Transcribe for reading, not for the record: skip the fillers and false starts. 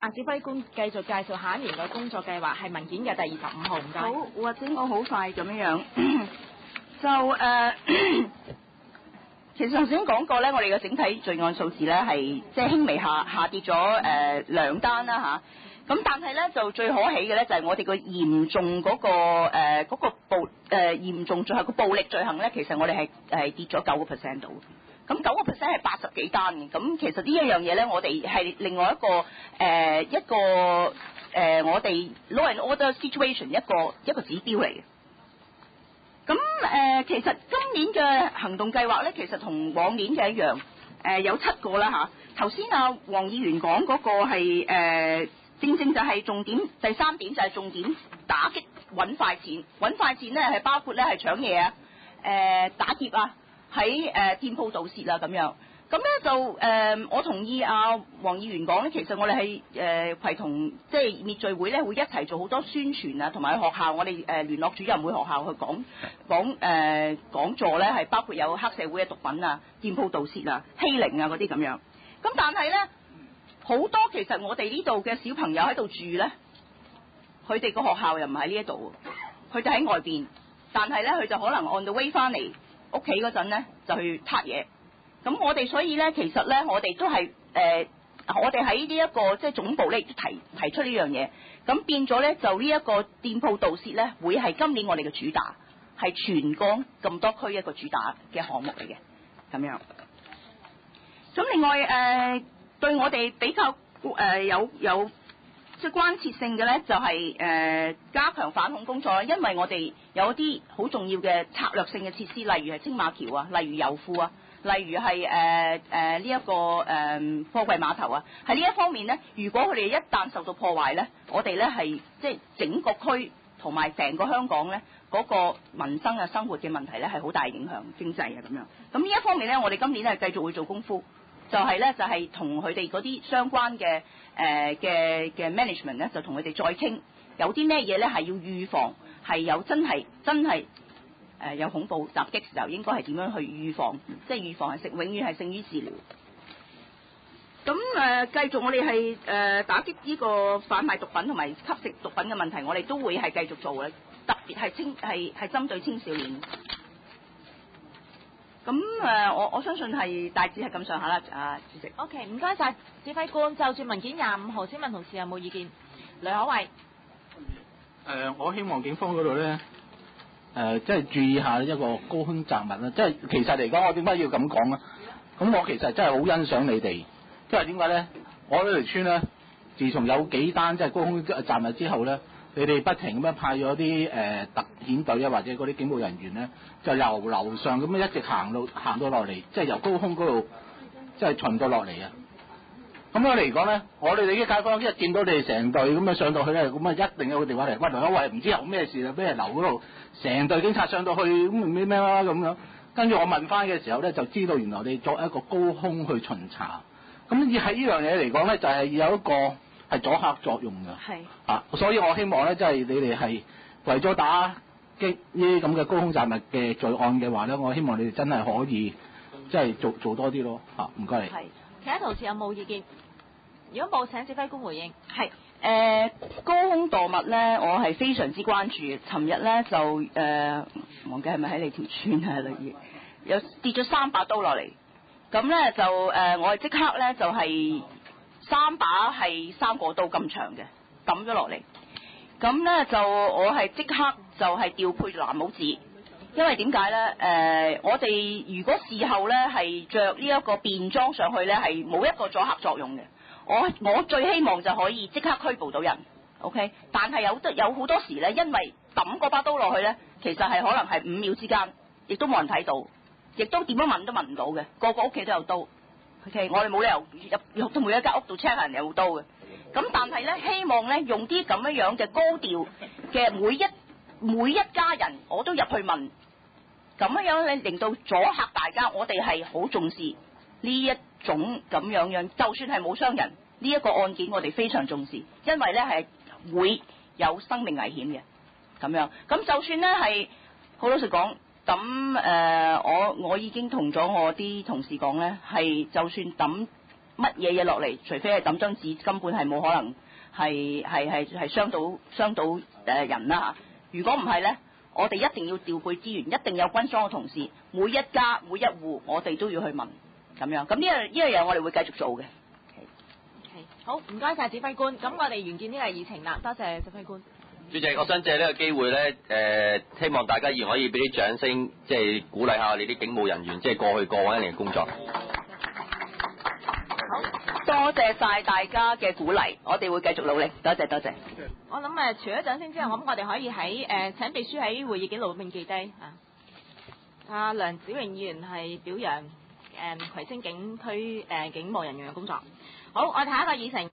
指揮官繼續介紹下一年嘅工作計劃，係文件嘅第25號，唔該。 好，或者我好快咁樣其實頭先講過咧，我哋嘅整體罪案數字咧係即係輕微下跌咗2單啦嚇。咁但係咧就最可喜嘅咧就係我哋個嚴重嗰個嚴重罪行個暴力罪行咧，其實我哋係跌咗9% 度。咁9% 係80幾單嘅。咁其實呢一樣嘢咧，我哋係另外一個我哋 law and order situation 一個指標嚟嘅。咁其實今年嘅行動計劃咧，其實同往年嘅一樣，有7個啦嚇。頭先黃議員講嗰個係正正就係重點，第3點就係重點打擊揾快錢。揾快錢咧係包括咧係搶嘢啊、打劫啊、喺店鋪盜竊啊咁樣。咁咧就我同意黃議員講咧，其實我哋係攜同即係滅罪會咧，會一齊做好多宣傳啊，同埋學校我哋聯絡主任會學校去講座咧，係包括有黑社會嘅毒品啊、店鋪盜竊啊、欺凌啊嗰啲咁樣。咁但係咧好多其實我哋呢度嘅小朋友喺度住咧，佢哋個學校又唔喺呢一度，佢哋喺外邊，但係咧佢就可能 on the way 翻嚟屋企嗰陣咧就去撻嘢。咁我哋所以咧，其實咧，我哋都係我哋喺呢一個即係總部咧提出呢樣嘢，咁變咗咧就呢一個店鋪盜竊咧，會係今年我哋嘅主打，係全港咁多區一個主打嘅項目嚟嘅，咁樣。咁另外對我哋比較有即係關切性嘅咧，就係加強反恐工作，因為我哋有一啲好重要嘅策略性嘅設施，例如係青馬橋啊，例如油庫啊。例如係呢一個貨櫃碼頭啊，喺呢一方面咧，如果佢哋一旦受到破壞咧，我哋咧係即係整個區同埋成個香港咧嗰個民生啊生活嘅問題咧係好大影響經濟啊咁樣。咁呢一方面咧，我哋今年咧繼續會做功夫，就係同佢哋嗰啲相關嘅嘅 management 咧，就同佢哋再傾，有啲咩嘢咧係要預防，係有真係。有恐怖襲擊時候應該係點樣去預防？即係預防係永遠係勝於治療。咁繼續我哋係打擊呢個販賣毒品同埋吸食毒品嘅問題，我哋都會係繼續做嘅，特別係針對青少年。咁我相信係大致係咁上下啦，主席。 OK， 唔該晒指揮官。就住文件25號，請問同事有冇意見？梁可慧。 我希望警方嗰度咧。即係注意下一個高空雜物啦，即係其實嚟講，我點解要咁講咧？咁我其實真係好欣賞你哋，因為點解咧？我呢條村咧，自從有幾單即係高空雜物之後咧，你哋不停咁樣派咗啲特遣隊啊，或者嗰啲警務人員咧，就由樓上咁樣一直行到落嚟，即係由高空嗰度即係巡到落嚟啊！咁樣嚟講咧，我哋啲街坊一見到你哋成隊咁樣上到去咧，咁啊一定有個電話嚟，喂，梁可慧唔知有咩事啦，俾人樓嗰度成隊警察上到去咁咩啦咁樣，跟住我問翻嘅時候咧，就知道原來你作一個高空去巡查，咁而喺呢樣嘢嚟講咧，就係有一個係阻嚇作用㗎。係啊，所以我希望咧，即係你哋係為咗打擊呢啲咁嘅高空雜物嘅罪案嘅話咧，我希望你哋真係可以即係做多啲咯。嚇，唔該你。係， 其他同事有冇意見？如果冇，請指揮官回應。 係高空墮物咧，我係非常之關注。尋日咧就忘記係咪喺你條村啊？例如有跌咗3把刀落嚟，咁咧就我係即刻咧就係3把係3個刀咁長嘅抌咗落嚟，咁咧就我係即刻就係調配藍帽子，因為點解咧？我哋如果事後咧係着呢一個便裝上去咧，係冇一個阻嚇作用嘅。我最希望就可以即刻拘捕到人 ，OK？ 但係有好多時咧，因為抌嗰把刀落去咧，其實係可能係5秒之間，亦都冇人睇到，亦都點樣問都問唔到嘅，個個屋企都有刀 ，OK？ 我哋冇理由入到每一間屋度 check 人有刀嘅，咁但係咧希望咧用啲咁樣嘅高調嘅每一家人我都入去問，咁樣咧令到阻嚇大家，我哋係好重視呢一種咁樣，就算係冇傷人，呢一個案件我哋非常重視，因為咧係會有生命危險嘅咁樣。咁就算咧係好老實講，咁我已經同咗我啲同事講咧，係就算抌乜嘢嘢落嚟，除非係抌張紙，根本係冇可能係傷到人啦嚇。如果唔係咧，我哋一定要調配資源，一定有軍裝嘅同事，每一家每一戶我哋都要去問咁樣。咁呢樣嘢我哋會繼續做嘅。 好，唔該晒指揮官。咁我哋完結呢個議程啦，多謝指揮官。 主席，我想借呢個機會咧，希望大家議員可以俾啲掌聲，即係鼓勵下我哋啲警務人員，即係過往一年嘅工作。 好，多謝晒大家嘅鼓勵，我哋會繼續努力。多謝多謝。 我諗除咗掌聲之後，我哋可以喺請秘書喺會議記錄裏面記低啊。阿梁子穎議員係表揚葵青警區警務人員嘅工作。好，我哋下一個議程。